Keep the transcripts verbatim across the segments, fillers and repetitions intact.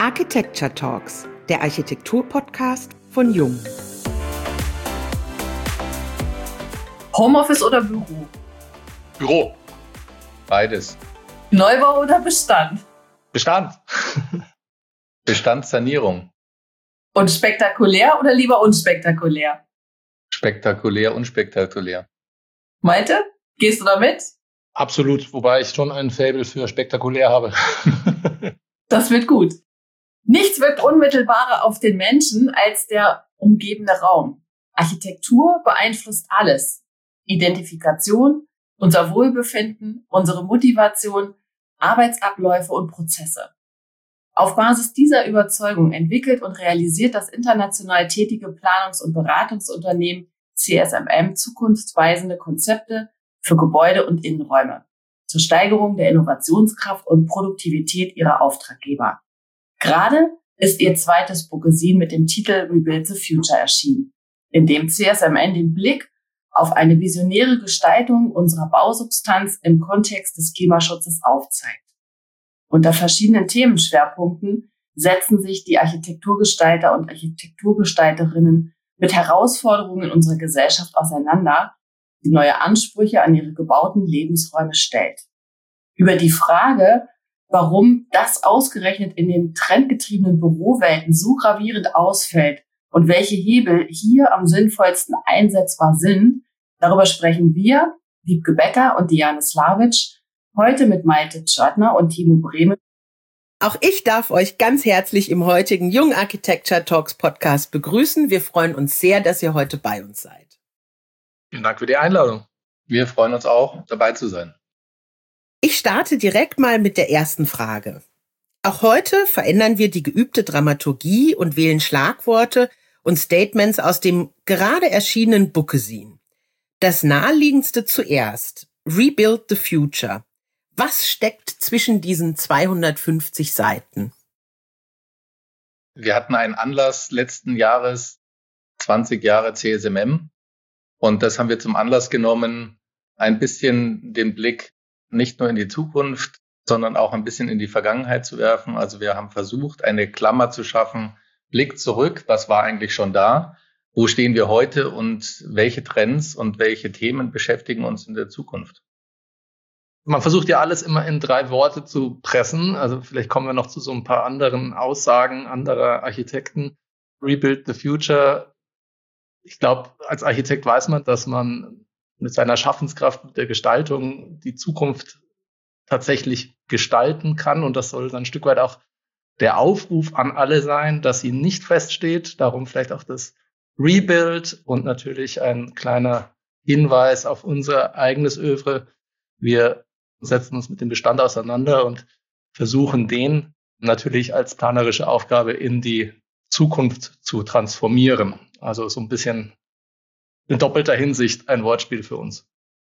Architecture Talks, der Architektur-Podcast von Jung. Homeoffice oder Büro? Büro. Beides. Neubau oder Bestand? Bestand. Bestandssanierung. Und spektakulär oder lieber unspektakulär? Spektakulär, unspektakulär. Malte, gehst du da mit? Absolut, wobei ich schon ein Faible für spektakulär habe. Das wird gut. Nichts wirkt unmittelbarer auf den Menschen als der umgebende Raum. Architektur beeinflusst alles. Identifikation, unser Wohlbefinden, unsere Motivation, Arbeitsabläufe und Prozesse. Auf Basis dieser Überzeugung entwickelt und realisiert das international tätige Planungs- und Beratungsunternehmen C S M M zukunftsweisende Konzepte für Gebäude und Innenräume zur Steigerung der Innovationskraft und Produktivität ihrer Auftraggeber. Gerade ist ihr zweites Bookesin mit dem Titel Rebuild the Future erschienen, in dem C S M N den Blick auf eine visionäre Gestaltung unserer Bausubstanz im Kontext des Klimaschutzes aufzeigt. Unter verschiedenen Themenschwerpunkten setzen sich die Architekturgestalter und Architekturgestalterinnen mit Herausforderungen in unserer Gesellschaft auseinander, die neue Ansprüche an ihre gebauten Lebensräume stellt. Über die Frage, warum das ausgerechnet in den trendgetriebenen Bürowelten so gravierend ausfällt und welche Hebel hier am sinnvollsten einsetzbar sind, darüber sprechen wir, Wiebke Becker und Diane Slavic, heute mit Malte Tschörtner und Timo Brehme. Auch ich darf euch ganz herzlich im heutigen Jung Architecture Talks Podcast begrüßen. Wir freuen uns sehr, dass ihr heute bei uns seid. Vielen Dank für die Einladung. Wir freuen uns auch, dabei zu sein. Ich starte direkt mal mit der ersten Frage. Auch heute verändern wir die geübte Dramaturgie und wählen Schlagworte und Statements aus dem gerade erschienenen Bookesin. Das naheliegendste zuerst: Rebuild the Future. Was steckt zwischen diesen zweihundertfünfzig Seiten? Wir hatten einen Anlass letzten Jahres, zwanzig Jahre C S M M. Und das haben wir zum Anlass genommen, ein bisschen den Blick nicht nur in die Zukunft, sondern auch ein bisschen in die Vergangenheit zu werfen. Also wir haben versucht, eine Klammer zu schaffen, Blick zurück, was war eigentlich schon da, wo stehen wir heute und welche Trends und welche Themen beschäftigen uns in der Zukunft. Man versucht ja alles immer in drei Worte zu pressen. Also vielleicht kommen wir noch zu so ein paar anderen Aussagen anderer Architekten. Rebuild the Future. Ich glaube, als Architekt weiß man, dass man mit seiner Schaffenskraft, mit der Gestaltung die Zukunft tatsächlich gestalten kann. Und das soll dann ein Stück weit auch der Aufruf an alle sein, dass sie nicht feststeht. Darum vielleicht auch das Rebuild und natürlich ein kleiner Hinweis auf unser eigenes Övre. Wir setzen uns mit dem Bestand auseinander und versuchen, den natürlich als planerische Aufgabe in die Zukunft zu transformieren. Also so ein bisschen in doppelter Hinsicht ein Wortspiel für uns.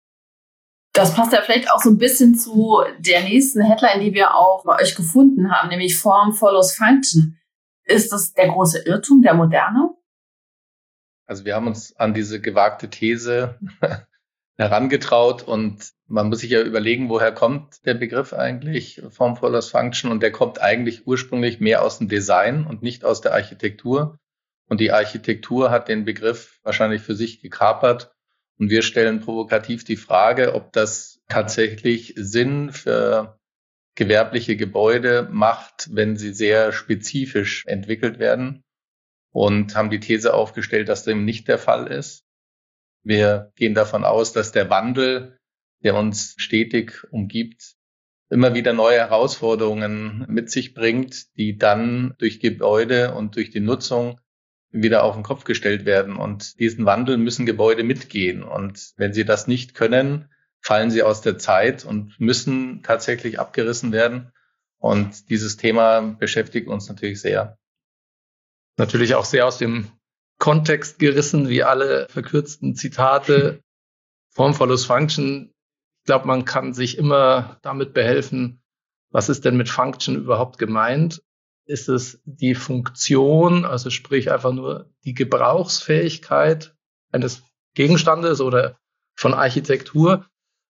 Das passt ja vielleicht auch so ein bisschen zu der nächsten Headline, die wir auch bei euch gefunden haben, nämlich Form follows Function. Ist das der große Irrtum der Moderne? Also wir haben uns an diese gewagte These herangetraut und man muss sich ja überlegen, woher kommt der Begriff eigentlich, Form follows Function, und der kommt eigentlich ursprünglich mehr aus dem Design und nicht aus der Architektur. Und die Architektur hat den Begriff wahrscheinlich für sich gekapert. Und wir stellen provokativ die Frage, ob das tatsächlich Sinn für gewerbliche Gebäude macht, wenn sie sehr spezifisch entwickelt werden, und haben die These aufgestellt, dass dem nicht der Fall ist. Wir gehen davon aus, dass der Wandel, der uns stetig umgibt, immer wieder neue Herausforderungen mit sich bringt, die dann durch Gebäude und durch die Nutzung wieder auf den Kopf gestellt werden. Und diesen Wandel müssen Gebäude mitgehen. Und wenn sie das nicht können, fallen sie aus der Zeit und müssen tatsächlich abgerissen werden. Und dieses Thema beschäftigt uns natürlich sehr. Natürlich auch sehr aus dem Kontext gerissen, wie alle verkürzten Zitate. Form follows Function. Ich glaube, man kann sich immer damit behelfen, was ist denn mit Function überhaupt gemeint? Ist es die Funktion, also sprich einfach nur die Gebrauchsfähigkeit eines Gegenstandes oder von Architektur?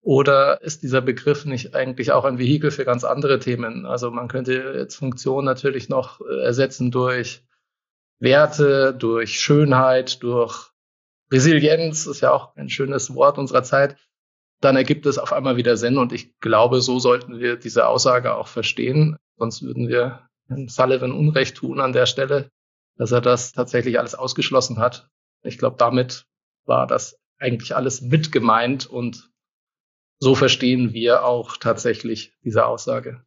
Oder ist dieser Begriff nicht eigentlich auch ein Vehikel für ganz andere Themen? Also man könnte jetzt Funktion natürlich noch ersetzen durch Werte, durch Schönheit, durch Resilienz, ist ja auch ein schönes Wort unserer Zeit. Dann ergibt es auf einmal wieder Sinn. Und ich glaube, so sollten wir diese Aussage auch verstehen. Sonst würden wir Herrn Sullivan Unrecht tun an der Stelle, dass er das tatsächlich alles ausgeschlossen hat. Ich glaube, damit war das eigentlich alles mit gemeint und so verstehen wir auch tatsächlich diese Aussage.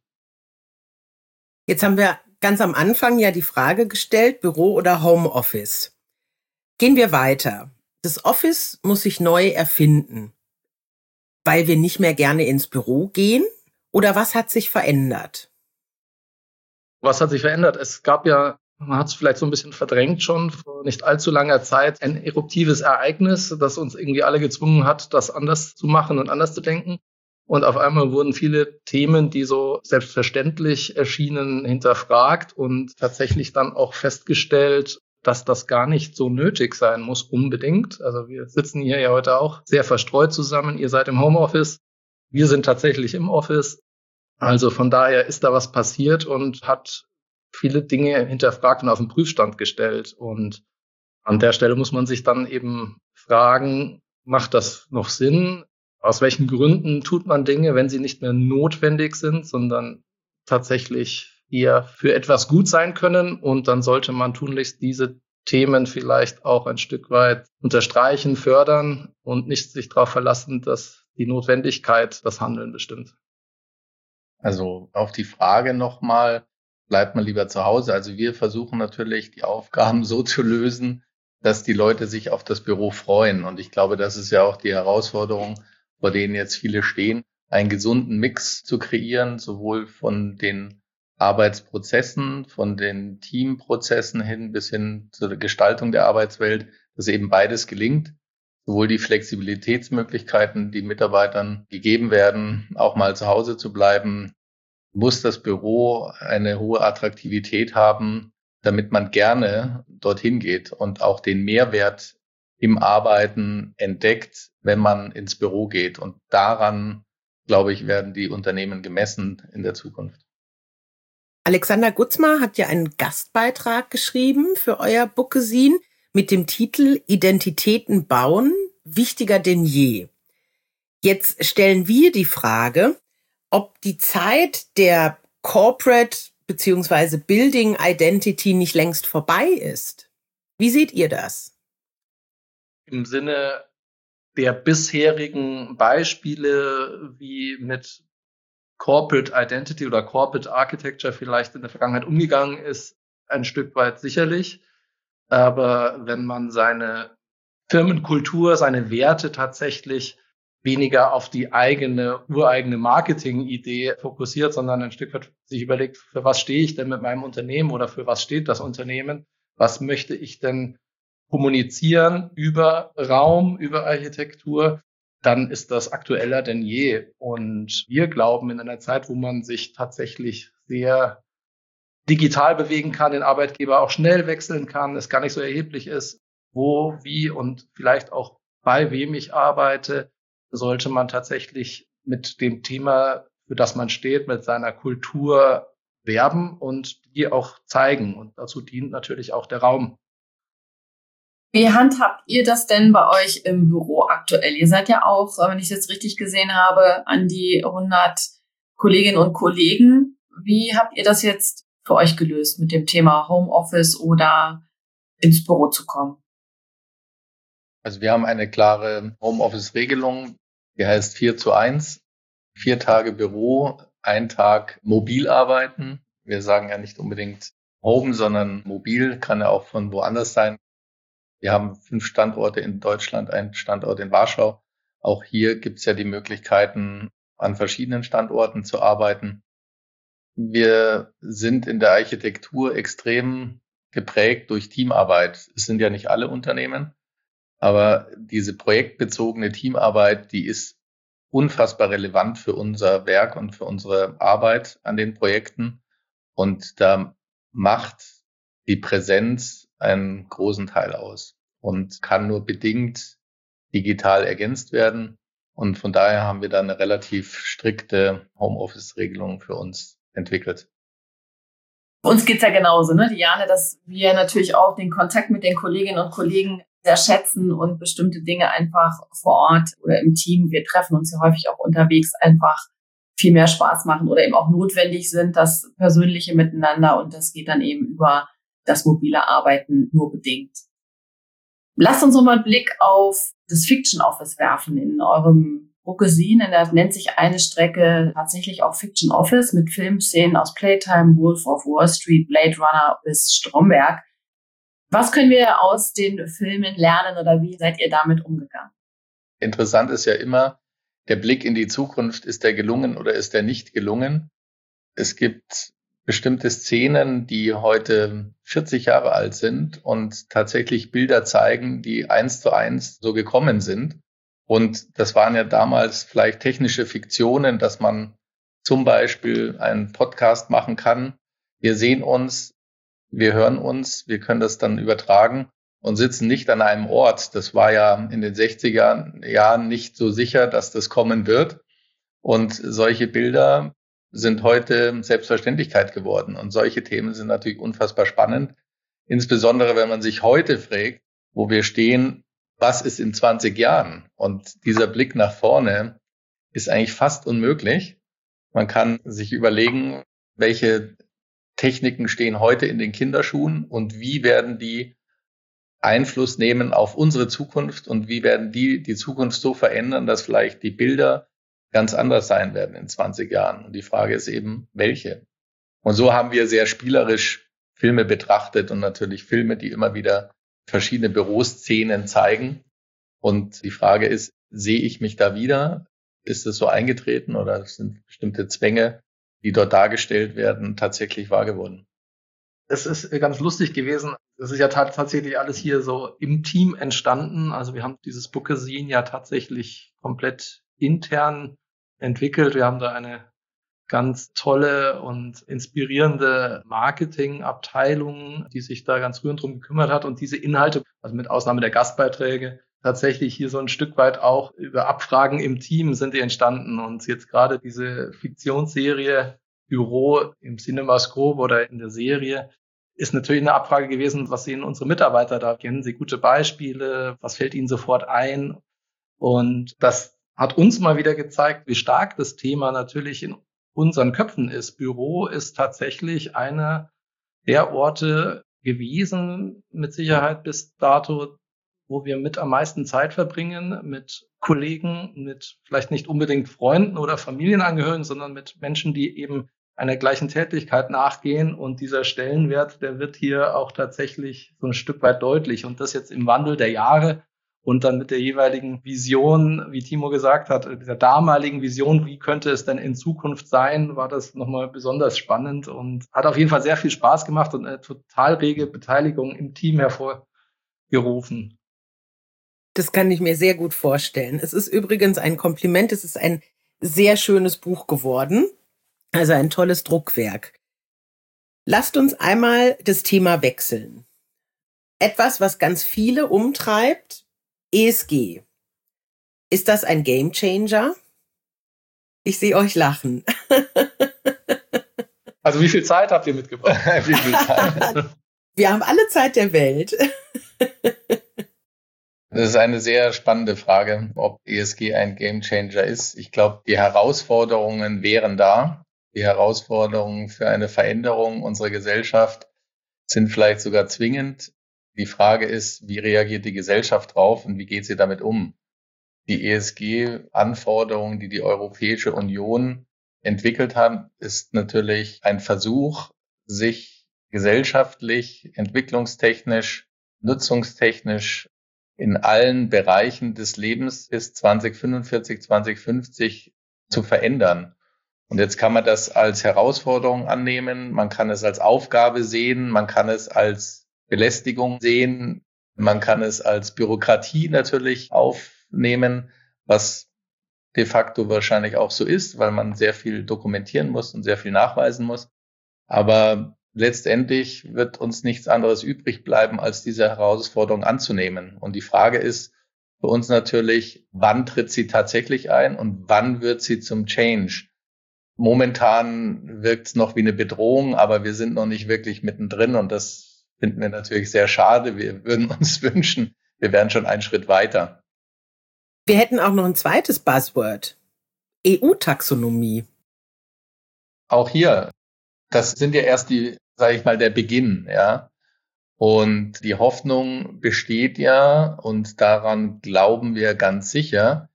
Jetzt haben wir ganz am Anfang ja die Frage gestellt, Büro oder Homeoffice. Gehen wir weiter. Das Office muss sich neu erfinden, weil wir nicht mehr gerne ins Büro gehen? Oder was hat sich verändert? Was hat sich verändert? Es gab ja, man hat es vielleicht so ein bisschen verdrängt schon, vor nicht allzu langer Zeit ein eruptives Ereignis, das uns irgendwie alle gezwungen hat, das anders zu machen und anders zu denken. Und auf einmal wurden viele Themen, die so selbstverständlich erschienen, hinterfragt und tatsächlich dann auch festgestellt, dass das gar nicht so nötig sein muss unbedingt. Also wir sitzen hier ja heute auch sehr verstreut zusammen. Ihr seid im Homeoffice, wir sind tatsächlich im Office. Also von daher ist da was passiert und hat viele Dinge hinterfragt und auf den Prüfstand gestellt. Und an der Stelle muss man sich dann eben fragen, macht das noch Sinn? Aus welchen Gründen tut man Dinge, wenn sie nicht mehr notwendig sind, sondern tatsächlich eher für etwas gut sein können? Und dann sollte man tunlichst diese Themen vielleicht auch ein Stück weit unterstreichen, fördern und nicht sich darauf verlassen, dass die Notwendigkeit das Handeln bestimmt. Also auf die Frage nochmal, bleibt man lieber zu Hause? Also wir versuchen natürlich, die Aufgaben so zu lösen, dass die Leute sich auf das Büro freuen. Und ich glaube, das ist ja auch die Herausforderung, vor denen jetzt viele stehen, einen gesunden Mix zu kreieren, sowohl von den Arbeitsprozessen, von den Teamprozessen hin bis hin zur Gestaltung der Arbeitswelt, dass eben beides gelingt. Sowohl die Flexibilitätsmöglichkeiten, die Mitarbeitern gegeben werden, auch mal zu Hause zu bleiben, muss das Büro eine hohe Attraktivität haben, damit man gerne dorthin geht und auch den Mehrwert im Arbeiten entdeckt, wenn man ins Büro geht. Und daran, glaube ich, werden die Unternehmen gemessen in der Zukunft. Alexander Gutzma hat ja einen Gastbeitrag geschrieben für euer Bookesin mit dem Titel Identitäten bauen, wichtiger denn je. Jetzt stellen wir die Frage, ob die Zeit der Corporate bzw. Building Identity nicht längst vorbei ist. Wie seht ihr das? Im Sinne der bisherigen Beispiele, wie mit Corporate Identity oder Corporate Architecture vielleicht in der Vergangenheit umgegangen ist, ein Stück weit sicherlich. Aber wenn man seine Firmenkultur, seine Werte tatsächlich weniger auf die eigene, ureigene Marketing-Idee fokussiert, sondern ein Stück weit sich überlegt, für was stehe ich denn mit meinem Unternehmen oder für was steht das Unternehmen? Was möchte ich denn kommunizieren über Raum, über Architektur? Dann ist das aktueller denn je. Und wir glauben, in einer Zeit, wo man sich tatsächlich sehr digital bewegen kann, den Arbeitgeber auch schnell wechseln kann, es gar nicht so erheblich ist, wo, wie und vielleicht auch bei wem ich arbeite, sollte man tatsächlich mit dem Thema, für das man steht, mit seiner Kultur werben und die auch zeigen. Und dazu dient natürlich auch der Raum. Wie handhabt ihr das denn bei euch im Büro aktuell? Ihr seid ja auch, wenn ich es jetzt richtig gesehen habe, an die hundert Kolleginnen und Kollegen. Wie habt ihr das jetzt für euch gelöst mit dem Thema Homeoffice oder ins Büro zu kommen? Also wir haben eine klare Homeoffice-Regelung, die heißt vier zu eins. Vier Tage Büro, ein Tag mobil arbeiten. Wir sagen ja nicht unbedingt Home, sondern mobil, kann ja auch von woanders sein. Wir haben fünf Standorte in Deutschland, einen Standort in Warschau. Auch hier gibt es ja die Möglichkeiten, an verschiedenen Standorten zu arbeiten. Wir sind in der Architektur extrem geprägt durch Teamarbeit. Es sind ja nicht alle Unternehmen, aber diese projektbezogene Teamarbeit, die ist unfassbar relevant für unser Werk und für unsere Arbeit an den Projekten. Und da macht die Präsenz einen großen Teil aus und kann nur bedingt digital ergänzt werden. Und von daher haben wir da eine relativ strikte Homeoffice-Regelung für uns entwickelt. Uns geht's ja genauso, ne, Diane, dass wir natürlich auch den Kontakt mit den Kolleginnen und Kollegen sehr schätzen und bestimmte Dinge einfach vor Ort oder im Team, wir treffen uns ja häufig auch unterwegs, einfach viel mehr Spaß machen oder eben auch notwendig sind, das persönliche Miteinander, und das geht dann eben über das mobile Arbeiten nur bedingt. Lasst uns nochmal einen Blick auf das Fiction Office werfen. In eurem Buch gesehen, da nennt sich eine Strecke tatsächlich auch Fiction Office mit Filmszenen aus Playtime, Wolf of Wall Street, Blade Runner bis Stromberg. Was können wir aus den Filmen lernen oder wie seid ihr damit umgegangen? Interessant ist ja immer, der Blick in die Zukunft, ist der gelungen oder ist der nicht gelungen? Es gibt bestimmte Szenen, die heute vierzig Jahre alt sind und tatsächlich Bilder zeigen, die eins zu eins so gekommen sind. Und das waren ja damals vielleicht technische Fiktionen, dass man zum Beispiel einen Podcast machen kann. Wir sehen uns, wir hören uns, wir können das dann übertragen und sitzen nicht an einem Ort. Das war ja in den sechziger Jahren nicht so sicher, dass das kommen wird. Und solche Bilder sind heute Selbstverständlichkeit geworden. Und solche Themen sind natürlich unfassbar spannend. Insbesondere, wenn man sich heute fragt, wo wir stehen, was ist in zwanzig Jahren? Und dieser Blick nach vorne ist eigentlich fast unmöglich. Man kann sich überlegen, welche Techniken stehen heute in den Kinderschuhen und wie werden die Einfluss nehmen auf unsere Zukunft und wie werden die die Zukunft so verändern, dass vielleicht die Bilder ganz anders sein werden in zwanzig Jahren. Und die Frage ist eben, welche? Und so haben wir sehr spielerisch Filme betrachtet und natürlich Filme, die immer wieder verschiedene Büroszenen zeigen. Und die Frage ist, sehe ich mich da wieder? Ist es so eingetreten oder sind bestimmte Zwänge, die dort dargestellt werden, tatsächlich wahr geworden? Es ist ganz lustig gewesen. Es ist ja tatsächlich alles hier so im Team entstanden. Also wir haben dieses Bookazine ja tatsächlich komplett intern entwickelt. Wir haben da eine ganz tolle und inspirierende Marketingabteilung, die sich da ganz rührend drum gekümmert hat und diese Inhalte, also mit Ausnahme der Gastbeiträge, tatsächlich hier so ein Stück weit auch über Abfragen im Team sind die entstanden. Und jetzt gerade diese Fiktionsserie Büro im CinemaScope oder in der Serie ist natürlich eine Abfrage gewesen, was sehen unsere Mitarbeiter da? Kennen sie gute Beispiele? Was fällt ihnen sofort ein? Und das hat uns mal wieder gezeigt, wie stark das Thema natürlich in unseren Köpfen ist. Büro ist tatsächlich einer der Orte gewesen, mit Sicherheit bis dato, wo wir mit am meisten Zeit verbringen, mit Kollegen, mit vielleicht nicht unbedingt Freunden oder Familienangehörigen, sondern mit Menschen, die eben einer gleichen Tätigkeit nachgehen. Und dieser Stellenwert, der wird hier auch tatsächlich so ein Stück weit deutlich. Und das jetzt im Wandel der Jahre und dann mit der jeweiligen Vision, wie Timo gesagt hat, der damaligen Vision, wie könnte es denn in Zukunft sein, war das nochmal besonders spannend und hat auf jeden Fall sehr viel Spaß gemacht und eine total rege Beteiligung im Team hervorgerufen. Das kann ich mir sehr gut vorstellen. Es ist übrigens ein Kompliment. Es ist ein sehr schönes Buch geworden. Also ein tolles Druckwerk. Lasst uns einmal das Thema wechseln. Etwas, was ganz viele umtreibt, E S G. Ist das ein Gamechanger? Ich sehe euch lachen. Also wie viel Zeit habt ihr mitgebracht? Wie viel Zeit? Wir haben alle Zeit der Welt. Das ist eine sehr spannende Frage, ob E S G ein Gamechanger ist. Ich glaube, die Herausforderungen wären da. Die Herausforderungen für eine Veränderung unserer Gesellschaft sind vielleicht sogar zwingend. Die Frage ist, wie reagiert die Gesellschaft drauf und wie geht sie damit um? Die E S G-Anforderungen, die die Europäische Union entwickelt hat, ist natürlich ein Versuch, sich gesellschaftlich, entwicklungstechnisch, nutzungstechnisch in allen Bereichen des Lebens bis zwanzig fünfundvierzig, zwanzig fünfzig zu verändern. Und jetzt kann man das als Herausforderung annehmen, man kann es als Aufgabe sehen, man kann es als Belästigung sehen, man kann es als Bürokratie natürlich aufnehmen, was de facto wahrscheinlich auch so ist, weil man sehr viel dokumentieren muss und sehr viel nachweisen muss. Aber letztendlich wird uns nichts anderes übrig bleiben, als diese Herausforderung anzunehmen. Und die Frage ist, für uns natürlich, wann tritt sie tatsächlich ein und wann wird sie zum Change? Momentan wirkt es noch wie eine Bedrohung, aber wir sind noch nicht wirklich mittendrin und das finden wir natürlich sehr schade. Wir würden uns wünschen, wir wären schon einen Schritt weiter. Wir hätten auch noch ein zweites Buzzword. E U-Taxonomie. Auch hier, das sind ja erst die, sage ich mal, der Beginn, ja. Und die Hoffnung besteht ja, und daran glauben wir ganz sicher,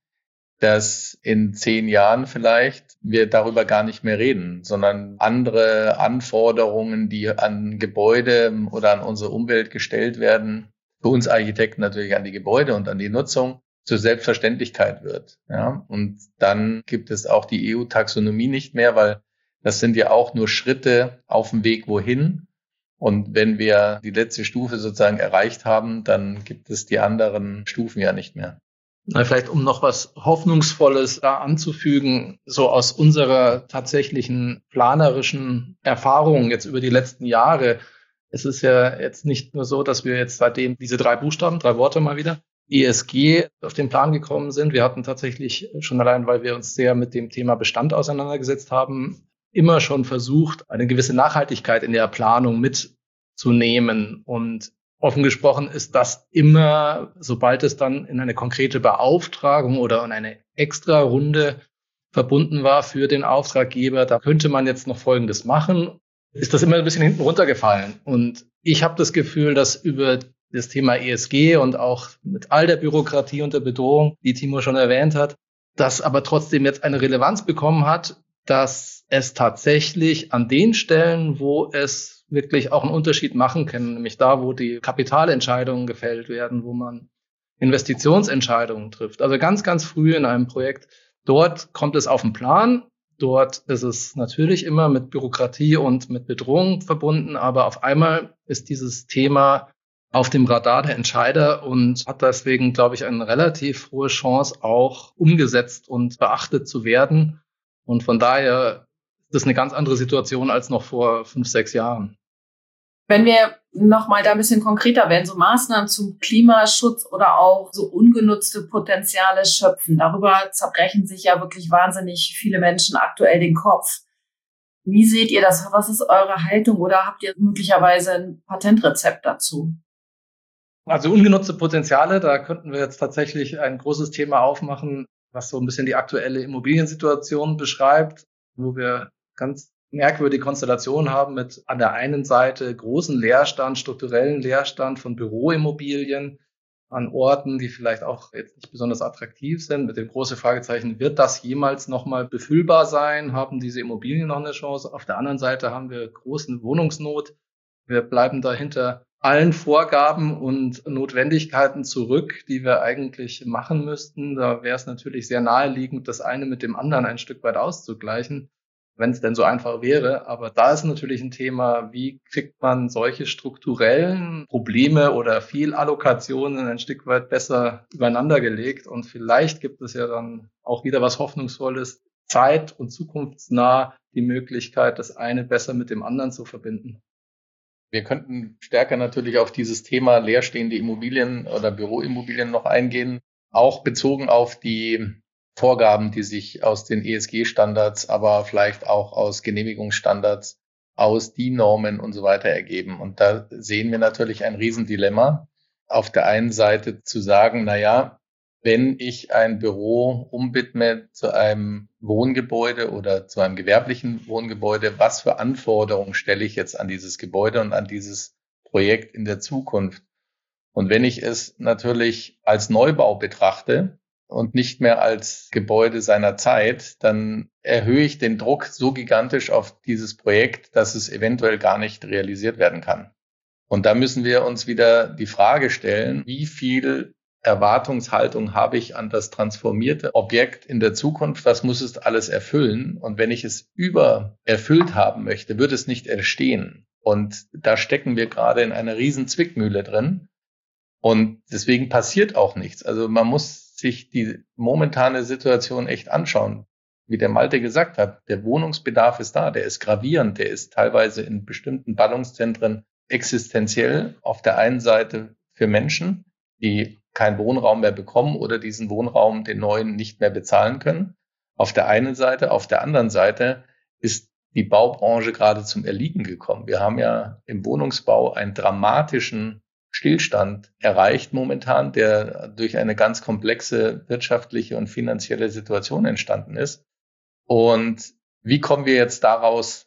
dass in zehn Jahren vielleicht wir darüber gar nicht mehr reden, sondern andere Anforderungen, die an Gebäude oder an unsere Umwelt gestellt werden, für uns Architekten natürlich an die Gebäude und an die Nutzung, zur Selbstverständlichkeit wird. Ja, und dann gibt es auch die E U-Taxonomie nicht mehr, weil das sind ja auch nur Schritte auf dem Weg wohin. Und wenn wir die letzte Stufe sozusagen erreicht haben, dann gibt es die anderen Stufen ja nicht mehr. Na, vielleicht um noch was Hoffnungsvolles da anzufügen, so aus unserer tatsächlichen planerischen Erfahrung jetzt über die letzten Jahre. Es ist ja jetzt nicht nur so, dass wir jetzt seitdem diese drei Buchstaben, drei Worte mal wieder, E S G auf den Plan gekommen sind. Wir hatten tatsächlich schon allein, weil wir uns sehr mit dem Thema Bestand auseinandergesetzt haben, immer schon versucht, eine gewisse Nachhaltigkeit in der Planung mitzunehmen. Und offen gesprochen ist das immer, sobald es dann in eine konkrete Beauftragung oder in eine extra Runde verbunden war für den Auftraggeber, da könnte man jetzt noch Folgendes machen, ist das immer ein bisschen hinten runtergefallen. Und ich habe das Gefühl, dass über das Thema E S G und auch mit all der Bürokratie und der Bedrohung, die Timo schon erwähnt hat, das aber trotzdem jetzt eine Relevanz bekommen hat, dass es tatsächlich an den Stellen, wo es wirklich auch einen Unterschied machen kann, nämlich da, wo die Kapitalentscheidungen gefällt werden, wo man Investitionsentscheidungen trifft. Also ganz, ganz früh in einem Projekt, dort kommt es auf den Plan. Dort ist es natürlich immer mit Bürokratie und mit Bedrohung verbunden, aber auf einmal ist dieses Thema auf dem Radar der Entscheider und hat deswegen, glaube ich, eine relativ hohe Chance, auch umgesetzt und beachtet zu werden. Und von daher ist das eine ganz andere Situation als noch vor fünf, sechs Jahren. Wenn wir nochmal da ein bisschen konkreter werden, so Maßnahmen zum Klimaschutz oder auch so ungenutzte Potenziale schöpfen, darüber zerbrechen sich ja wirklich wahnsinnig viele Menschen aktuell den Kopf. Wie seht ihr das? Was ist eure Haltung oder habt ihr möglicherweise ein Patentrezept dazu? Also ungenutzte Potenziale, da könnten wir jetzt tatsächlich ein großes Thema aufmachen, was so ein bisschen die aktuelle Immobiliensituation beschreibt, wo wir ganz merkwürdige Konstellationen haben mit an der einen Seite großen Leerstand, strukturellen Leerstand von Büroimmobilien an Orten, die vielleicht auch jetzt nicht besonders attraktiv sind, mit dem großen Fragezeichen, wird das jemals nochmal befüllbar sein? Haben diese Immobilien noch eine Chance? Auf der anderen Seite haben wir großen Wohnungsnot. Wir bleiben dahinter allen Vorgaben und Notwendigkeiten zurück, die wir eigentlich machen müssten. Da wäre es natürlich sehr naheliegend, das eine mit dem anderen ein Stück weit auszugleichen, wenn es denn so einfach wäre. Aber da ist natürlich ein Thema, wie kriegt man solche strukturellen Probleme oder Fehlallokationen ein Stück weit besser übereinander gelegt. Und vielleicht gibt es ja dann auch wieder was Hoffnungsvolles, zeit- und zukunftsnah die Möglichkeit, das eine besser mit dem anderen zu verbinden. Wir könnten stärker natürlich auf dieses Thema leerstehende Immobilien oder Büroimmobilien noch eingehen, auch bezogen auf die Vorgaben, die sich aus den E S G-Standards, aber vielleicht auch aus Genehmigungsstandards, aus D I N-Normen und so weiter ergeben. Und da sehen wir natürlich ein Riesendilemma. Auf der einen Seite zu sagen, na ja, wenn ich ein Büro umwidme zu einem Wohngebäude oder zu einem gewerblichen Wohngebäude, was für Anforderungen stelle ich jetzt an dieses Gebäude und an dieses Projekt in der Zukunft? Und wenn ich es natürlich als Neubau betrachte und nicht mehr als Gebäude seiner Zeit, dann erhöhe ich den Druck so gigantisch auf dieses Projekt, dass es eventuell gar nicht realisiert werden kann. Und da müssen wir uns wieder die Frage stellen, wie viel Erwartungshaltung habe ich an das transformierte Objekt in der Zukunft? Was muss es alles erfüllen? Und wenn ich es übererfüllt haben möchte, wird es nicht entstehen. Und da stecken wir gerade in einer riesen Zwickmühle drin. Und deswegen passiert auch nichts. Also man muss sich die momentane Situation echt anschauen. Wie der Malte gesagt hat, der Wohnungsbedarf ist da, der ist gravierend, der ist teilweise in bestimmten Ballungszentren existenziell. Auf der einen Seite für Menschen, die keinen Wohnraum mehr bekommen oder diesen Wohnraum, den neuen, nicht mehr bezahlen können. Auf der einen Seite. Auf der anderen Seite ist die Baubranche gerade zum Erliegen gekommen. Wir haben ja im Wohnungsbau einen dramatischen Stillstand erreicht momentan, der durch eine ganz komplexe wirtschaftliche und finanzielle Situation entstanden ist. Und wie kommen wir jetzt daraus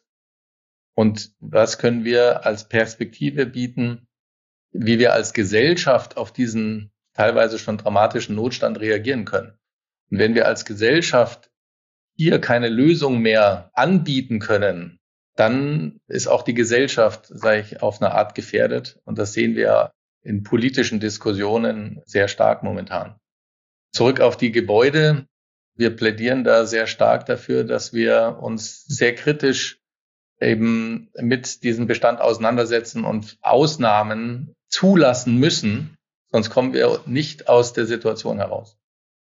und was können wir als Perspektive bieten, wie wir als Gesellschaft auf diesen teilweise schon dramatischen Notstand reagieren können? Und wenn wir als Gesellschaft hier keine Lösung mehr anbieten können, dann ist auch die Gesellschaft, sage ich, auf eine Art gefährdet. Und das sehen wir in politischen Diskussionen sehr stark momentan. Zurück auf die Gebäude. Wir plädieren da sehr stark dafür, dass wir uns sehr kritisch eben mit diesem Bestand auseinandersetzen und Ausnahmen zulassen müssen. Sonst kommen wir nicht aus der Situation heraus.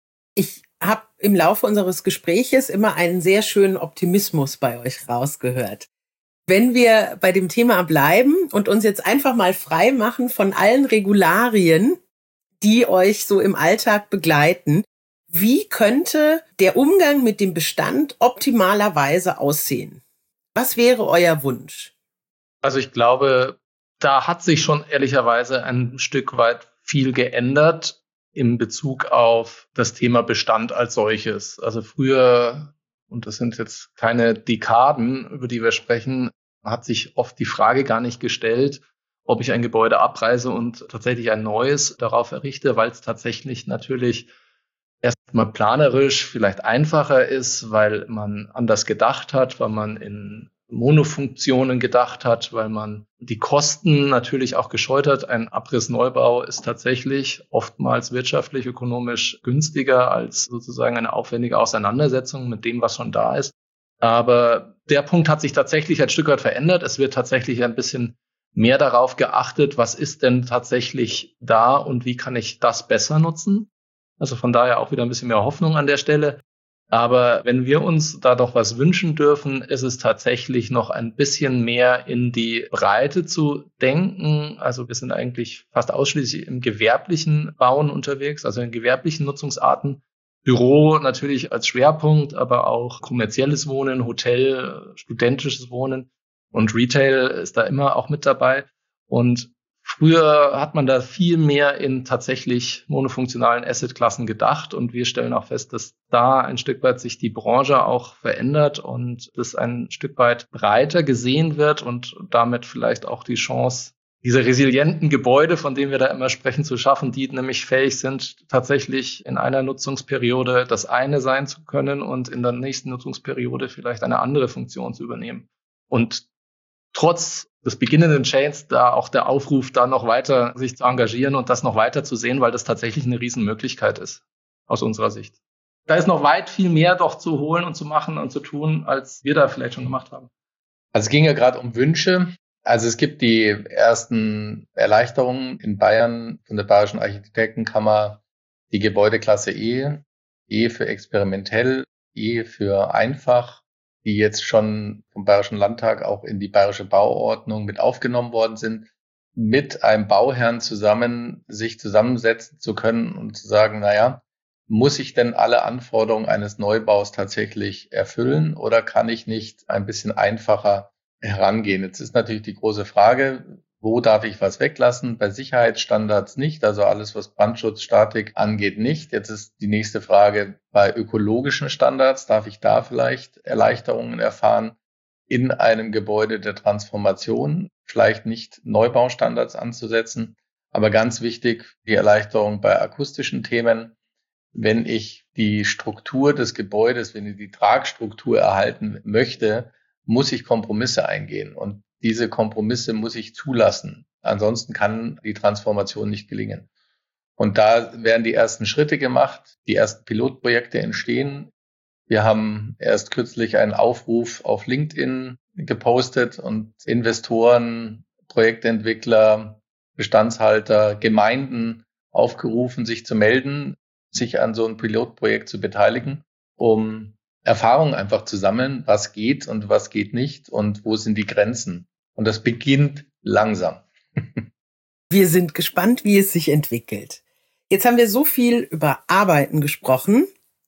Ich habe im Laufe unseres Gespräches immer einen sehr schönen Optimismus bei euch rausgehört. Wenn wir bei dem Thema bleiben und uns jetzt einfach mal frei machen von allen Regularien, die euch so im Alltag begleiten, wie könnte der Umgang mit dem Bestand optimalerweise aussehen? Was wäre euer Wunsch? Also ich glaube, da hat sich schon ehrlicherweise ein Stück weit viel geändert in Bezug auf das Thema Bestand als solches. Also früher, und das sind jetzt keine Dekaden, über die wir sprechen, hat sich oft die Frage gar nicht gestellt, ob ich ein Gebäude abreiße und tatsächlich ein neues darauf errichte, weil es tatsächlich natürlich erstmal planerisch vielleicht einfacher ist, weil man anders gedacht hat, weil man in Monofunktionen gedacht hat, weil man die Kosten natürlich auch gescheut hat. Ein Abriss-Neubau ist tatsächlich oftmals wirtschaftlich, ökonomisch günstiger als sozusagen eine aufwendige Auseinandersetzung mit dem, was schon da ist. Aber der Punkt hat sich tatsächlich ein Stück weit verändert. Es wird tatsächlich ein bisschen mehr darauf geachtet, was ist denn tatsächlich da und wie kann ich das besser nutzen. Also von daher auch wieder ein bisschen mehr Hoffnung an der Stelle. Aber wenn wir uns da doch was wünschen dürfen, ist es tatsächlich noch ein bisschen mehr in die Breite zu denken. Also wir sind eigentlich fast ausschließlich im gewerblichen Bauen unterwegs, also in gewerblichen Nutzungsarten. Büro natürlich als Schwerpunkt, aber auch kommerzielles Wohnen, Hotel, studentisches Wohnen und Retail ist da immer auch mit dabei. Und früher hat man da viel mehr in tatsächlich monofunktionalen Assetklassen gedacht und wir stellen auch fest, dass da ein Stück weit sich die Branche auch verändert und das ein Stück weit breiter gesehen wird und damit vielleicht auch die Chance, diese resilienten Gebäude, von denen wir da immer sprechen, zu schaffen, die nämlich fähig sind, tatsächlich in einer Nutzungsperiode das eine sein zu können und in der nächsten Nutzungsperiode vielleicht eine andere Funktion zu übernehmen. Und trotz des beginnenden Chains da auch der Aufruf, da noch weiter sich zu engagieren und das noch weiter zu sehen, weil das tatsächlich eine Riesenmöglichkeit ist, aus unserer Sicht. Da ist noch weit viel mehr doch zu holen und zu machen und zu tun, als wir da vielleicht schon gemacht haben. Also es ging ja gerade um Wünsche. Also es gibt die ersten Erleichterungen in Bayern von der Bayerischen Architektenkammer, die Gebäudeklasse E, E für experimentell, E für einfach, die jetzt schon vom Bayerischen Landtag auch in die Bayerische Bauordnung mit aufgenommen worden sind, mit einem Bauherrn zusammen sich zusammensetzen zu können und zu sagen, naja, muss ich denn alle Anforderungen eines Neubaus tatsächlich erfüllen oder kann ich nicht ein bisschen einfacher herangehen? Jetzt ist natürlich die große Frage, wo darf ich was weglassen? Bei Sicherheitsstandards nicht, also alles, was Brandschutz, Statik angeht, nicht. Jetzt ist die nächste Frage, bei ökologischen Standards, darf ich da vielleicht Erleichterungen erfahren in einem Gebäude der Transformation? Vielleicht nicht Neubaustandards anzusetzen, aber ganz wichtig, die Erleichterung bei akustischen Themen. Wenn ich die Struktur des Gebäudes, wenn ich die Tragstruktur erhalten möchte, muss ich Kompromisse eingehen und diese Kompromisse muss ich zulassen. Ansonsten kann die Transformation nicht gelingen. Und da werden die ersten Schritte gemacht, die ersten Pilotprojekte entstehen. Wir haben erst kürzlich einen Aufruf auf LinkedIn gepostet und Investoren, Projektentwickler, Bestandshalter, Gemeinden aufgerufen, sich zu melden, sich an so einem Pilotprojekt zu beteiligen, um Erfahrungen einfach zu sammeln, was geht und was geht nicht und wo sind die Grenzen. Und das beginnt langsam. Wir sind gespannt, wie es sich entwickelt. Jetzt haben wir so viel über Arbeiten gesprochen.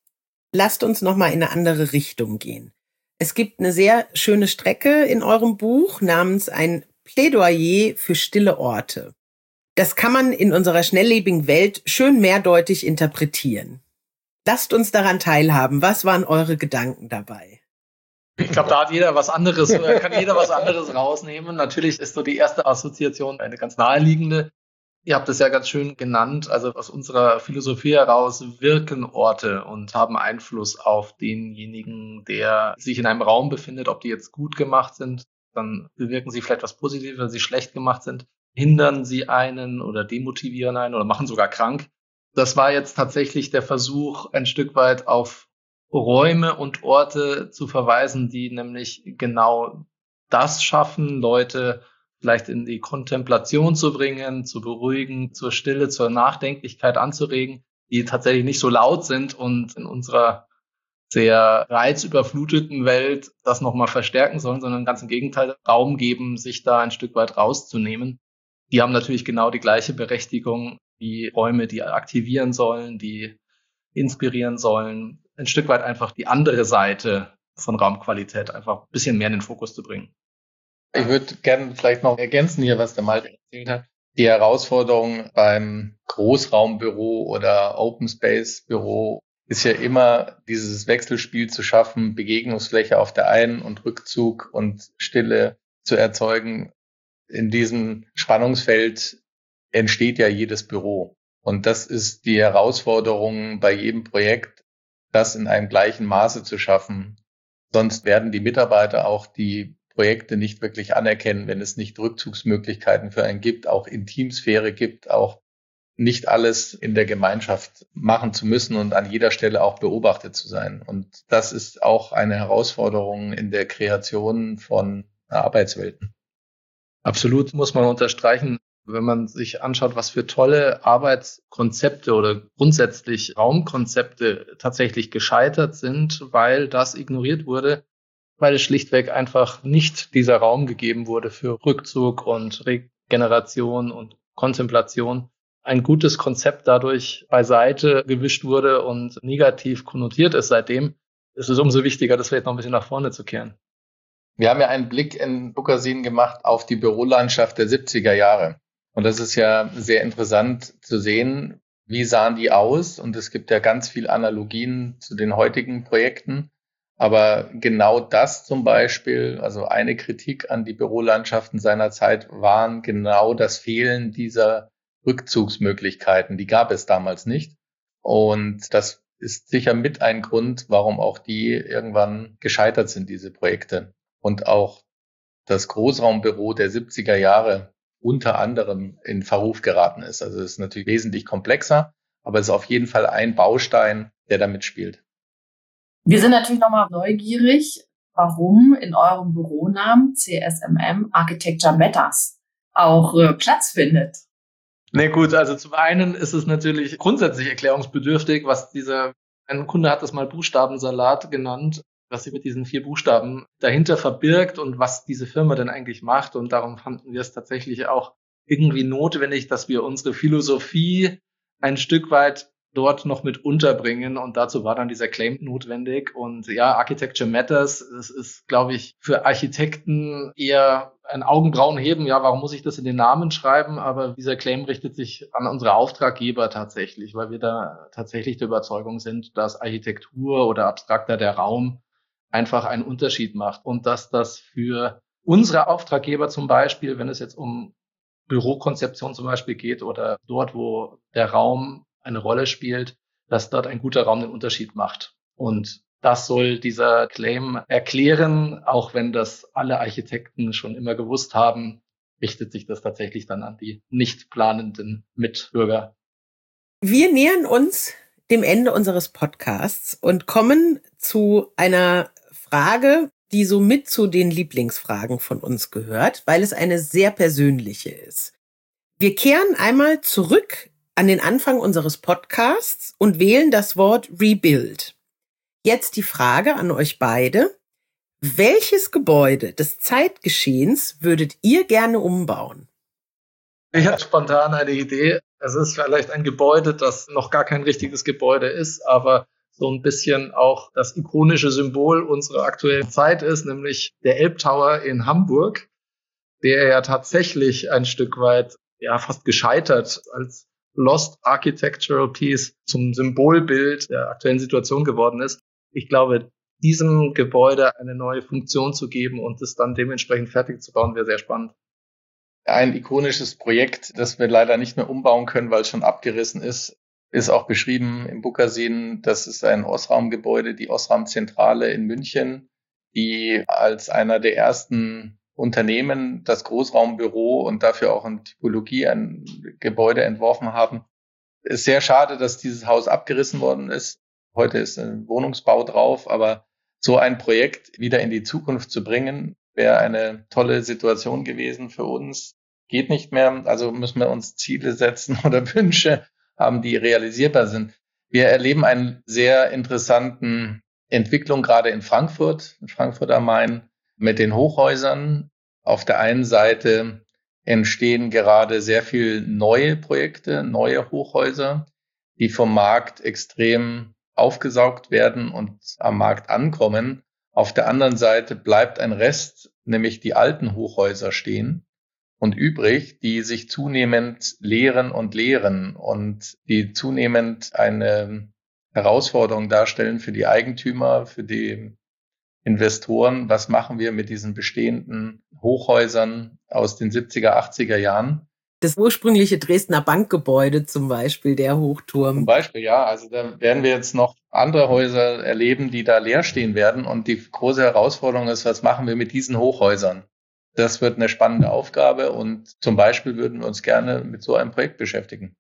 Lasst uns noch mal in eine andere Richtung gehen. Es gibt eine sehr schöne Strecke in eurem Buch namens ein Plädoyer für stille Orte. Das kann man in unserer schnelllebigen Welt schön mehrdeutig interpretieren. Lasst uns daran teilhaben. Was waren eure Gedanken dabei? Ich glaube, da hat jeder was anderes, oder kann jeder was anderes rausnehmen. Natürlich ist so die erste Assoziation eine ganz naheliegende. Ihr habt es ja ganz schön genannt, also aus unserer Philosophie heraus wirken Orte und haben Einfluss auf denjenigen, der sich in einem Raum befindet, ob die jetzt gut gemacht sind, dann bewirken sie vielleicht was Positives, wenn sie schlecht gemacht sind, hindern sie einen oder demotivieren einen oder machen sogar krank. Das war jetzt tatsächlich der Versuch, ein Stück weit auf Räume und Orte zu verweisen, die nämlich genau das schaffen, Leute vielleicht in die Kontemplation zu bringen, zu beruhigen, zur Stille, zur Nachdenklichkeit anzuregen, die tatsächlich nicht so laut sind und in unserer sehr reizüberfluteten Welt das nochmal verstärken sollen, sondern ganz im Gegenteil Raum geben, sich da ein Stück weit rauszunehmen. Die haben natürlich genau die gleiche Berechtigung wie Räume, die aktivieren sollen, die inspirieren sollen, ein Stück weit einfach die andere Seite von Raumqualität einfach ein bisschen mehr in den Fokus zu bringen. Ich würde gerne vielleicht noch ergänzen hier, was der Malte erzählt hat. Die Herausforderung beim Großraumbüro oder Open Space Büro ist ja immer dieses Wechselspiel zu schaffen, Begegnungsfläche auf der einen und Rückzug und Stille zu erzeugen. In diesem Spannungsfeld entsteht ja jedes Büro. Und das ist die Herausforderung bei jedem Projekt, das in einem gleichen Maße zu schaffen. Sonst werden die Mitarbeiter auch die Projekte nicht wirklich anerkennen, wenn es nicht Rückzugsmöglichkeiten für einen gibt, auch Intimsphäre gibt, auch nicht alles in der Gemeinschaft machen zu müssen und an jeder Stelle auch beobachtet zu sein. Und das ist auch eine Herausforderung in der Kreation von Arbeitswelten. Absolut, muss man unterstreichen. Wenn man sich anschaut, was für tolle Arbeitskonzepte oder grundsätzlich Raumkonzepte tatsächlich gescheitert sind, weil das ignoriert wurde, weil es schlichtweg einfach nicht dieser Raum gegeben wurde für Rückzug und Regeneration und Kontemplation. Ein gutes Konzept dadurch beiseite gewischt wurde und negativ konnotiert ist seitdem, ist es umso wichtiger, das vielleicht noch ein bisschen nach vorne zu kehren. Wir haben ja einen Blick in Booker-Sin gemacht auf die Bürolandschaft der siebziger Jahre. Und das ist ja sehr interessant zu sehen, wie sahen die aus. Und es gibt ja ganz viel Analogien zu den heutigen Projekten. Aber genau das zum Beispiel, also eine Kritik an die Bürolandschaften seiner Zeit, waren genau das Fehlen dieser Rückzugsmöglichkeiten. Die gab es damals nicht. Und das ist sicher mit ein Grund, warum auch die irgendwann gescheitert sind, diese Projekte. Und auch das Großraumbüro der siebziger Jahre unter anderem in Verruf geraten ist. Also es ist natürlich wesentlich komplexer, aber es ist auf jeden Fall ein Baustein, der da mitspielt. Wir sind natürlich nochmal neugierig, warum in eurem Büronamen C S M M Architecture Matters auch äh, Platz findet. Nee, gut, also zum einen ist es natürlich grundsätzlich erklärungsbedürftig, was dieser, ein Kunde hat das mal Buchstabensalat genannt, was sich mit diesen vier Buchstaben dahinter verbirgt und was diese Firma denn eigentlich macht. Und darum fanden wir es tatsächlich auch irgendwie notwendig, dass wir unsere Philosophie ein Stück weit dort noch mit unterbringen. Und dazu war dann dieser Claim notwendig. Und ja, Architecture Matters, das ist, glaube ich, für Architekten eher ein Augenbrauenheben. Ja, warum muss ich das in den Namen schreiben? Aber dieser Claim richtet sich an unsere Auftraggeber tatsächlich, weil wir da tatsächlich der Überzeugung sind, dass Architektur oder abstrakter der Raum einfach einen Unterschied macht. Und dass das für unsere Auftraggeber zum Beispiel, wenn es jetzt um Bürokonzeption zum Beispiel geht oder dort, wo der Raum eine Rolle spielt, dass dort ein guter Raum den Unterschied macht. Und das soll dieser Claim erklären, auch wenn das alle Architekten schon immer gewusst haben, richtet sich das tatsächlich dann an die nicht planenden Mitbürger. Wir nähern uns dem Ende unseres Podcasts und kommen zu einer Frage, die so mit zu den Lieblingsfragen von uns gehört, weil es eine sehr persönliche ist. Wir kehren einmal zurück an den Anfang unseres Podcasts und wählen das Wort Rebuild. Jetzt die Frage an euch beide. Welches Gebäude des Zeitgeschehens würdet ihr gerne umbauen? Ich hatte spontan eine Idee. Es ist vielleicht ein Gebäude, das noch gar kein richtiges Gebäude ist, aber so ein bisschen auch das ikonische Symbol unserer aktuellen Zeit ist, nämlich der Elbtower in Hamburg, der ja tatsächlich ein Stück weit, ja, fast gescheitert als Lost Architectural Piece zum Symbolbild der aktuellen Situation geworden ist. Ich glaube, diesem Gebäude eine neue Funktion zu geben und es dann dementsprechend fertig zu bauen, wäre sehr spannend. Ein ikonisches Projekt, das wir leider nicht mehr umbauen können, weil es schon abgerissen ist, ist auch beschrieben im Booker-Scene. Das ist ein Osram-Gebäude, die Osram-Zentrale in München, die als einer der ersten Unternehmen das Großraumbüro und dafür auch in Typologie ein Gebäude entworfen haben. Es ist sehr schade, dass dieses Haus abgerissen worden ist. Heute ist ein Wohnungsbau drauf, aber so ein Projekt wieder in die Zukunft zu bringen, wäre eine tolle Situation gewesen für uns. Geht nicht mehr, also müssen wir uns Ziele setzen oder Wünsche haben, die realisierbar sind. Wir erleben eine sehr interessanten Entwicklung gerade in Frankfurt, in Frankfurt am Main, mit den Hochhäusern. Auf der einen Seite entstehen gerade sehr viel neue Projekte, neue Hochhäuser, die vom Markt extrem aufgesaugt werden und am Markt ankommen. Auf der anderen Seite bleibt ein Rest, nämlich die alten Hochhäuser stehen und übrig, die sich zunehmend leeren und leeren und die zunehmend eine Herausforderung darstellen für die Eigentümer, für die Investoren. Was machen wir mit diesen bestehenden Hochhäusern aus den siebziger, achtziger Jahren? Das ursprüngliche Dresdner Bankgebäude zum Beispiel, der Hochturm. Zum Beispiel, ja. Also da werden wir jetzt noch andere Häuser erleben, die da leer stehen werden. Und die große Herausforderung ist, was machen wir mit diesen Hochhäusern? Das wird eine spannende Aufgabe und zum Beispiel würden wir uns gerne mit so einem Projekt beschäftigen.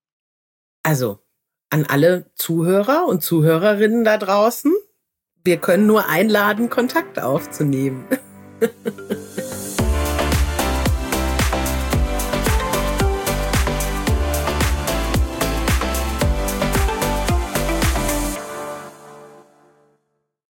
Also an alle Zuhörer und Zuhörerinnen da draußen, wir können nur einladen, Kontakt aufzunehmen.